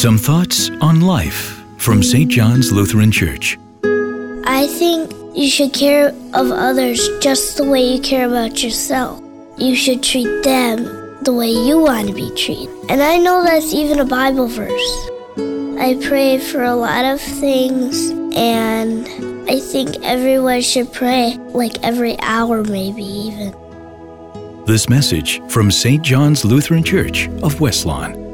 Some thoughts on life from St. John's Lutheran Church. I think you should care of others just the way you care about yourself. You should treat them the way you want to be treated. And I know that's even a Bible verse. I pray for a lot of things, and I think everyone should pray like every hour, maybe even. This message from St. John's Lutheran Church of West Lawn.